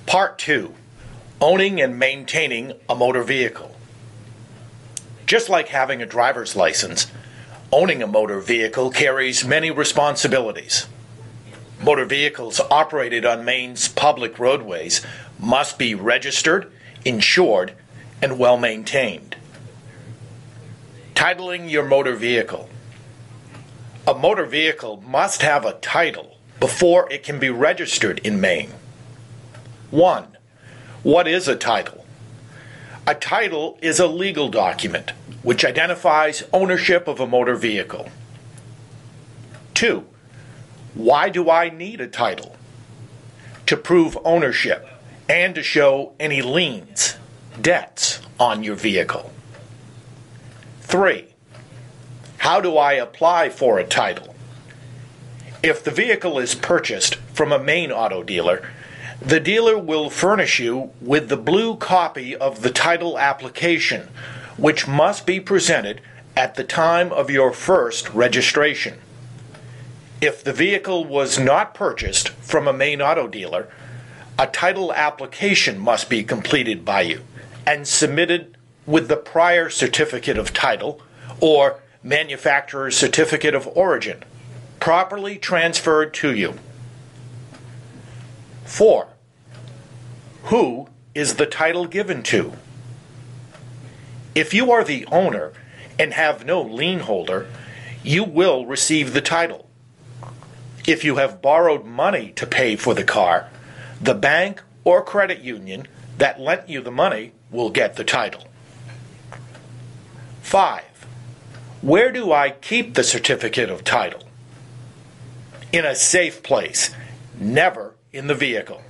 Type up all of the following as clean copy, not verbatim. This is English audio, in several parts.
Part 2. Owning and maintaining a motor vehicle. Just like having a driver's license, owning a motor vehicle carries many responsibilities. Motor vehicles operated on Maine's public roadways must be registered, insured, and well maintained. Titling your motor vehicle. A motor vehicle must have a title before it can be registered in Maine. 1. What is a title? A title is a legal document which identifies ownership of a motor vehicle. 2. Why do I need a title? To prove ownership and to show any liens, debts on your vehicle. 3. How do I apply for a title? If the vehicle is purchased from a Maine auto dealer, the dealer will furnish you with the blue copy of the title application, which must be presented at the time of your first registration. If the vehicle was not purchased from a Maine auto dealer, a title application must be completed by you and submitted with the prior certificate of title or manufacturer's certificate of origin, properly transferred to you. 4. Who is the title given to? If you are the owner and have no lien holder, you will receive the title. If you have borrowed money to pay for the car, the bank or credit union that lent you the money will get the title. 5. Where do I keep the certificate of title? In a safe place, never in the vehicle.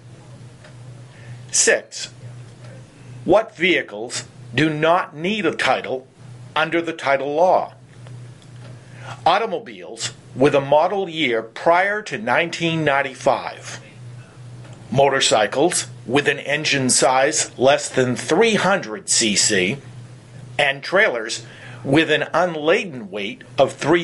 6. What vehicles do not need a title under the title law? Automobiles with a model year prior to 1995. Motorcycles with an engine size less than 300 cc, and trailers with an unladen weight of 3